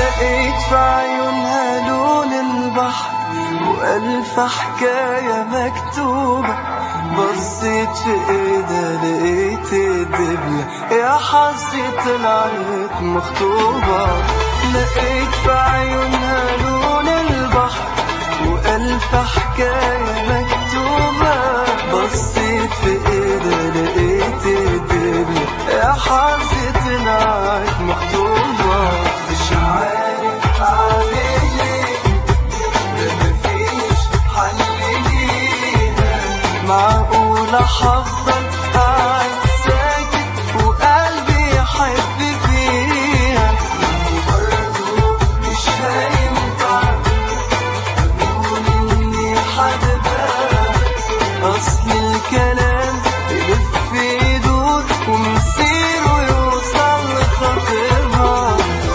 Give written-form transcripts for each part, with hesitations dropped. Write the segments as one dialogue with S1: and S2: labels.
S1: لقيت في عيونها لون البحر وألف حكاية مكتوبة. بصيت في ايدها لقيت الدبلة، يا حظي طلعت مخطوبة. لقيت في عيونها لون البحر وألف حكاية مكتوبة. بصيت في ايدها لقيت الدبلة، يا حظي طلعت مخطوبة. مش عارف اعمل ايه، مفيش حل ليها. معقولة هفضل قاعد ساكت وقلبي يحب فيها؟ وبرضه مش هينفع اقول اني حاببها. اصل الكلام يلف يدور ومصيره يوصل لخاطرها.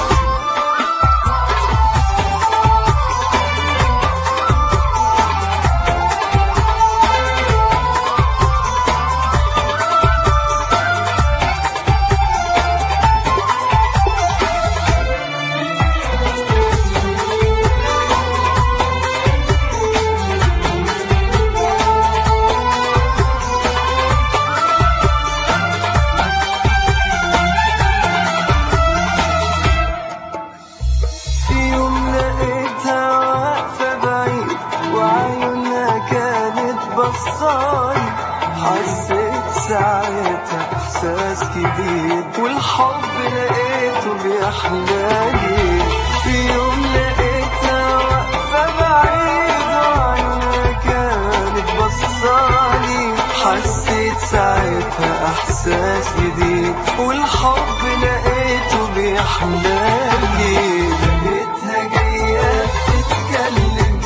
S1: حسيت ساعتها احساس جديد والحب لقيته بيحلالي. في يوم لقيتها واقفة بعيد وعيونها كانت بصالي. حسيت ساعتها احساس جديد والحب لقيته بيحلالي. لقيتها جاية تتكلم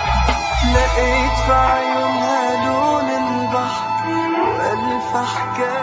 S1: في عيونها لون البحر وألف حكاية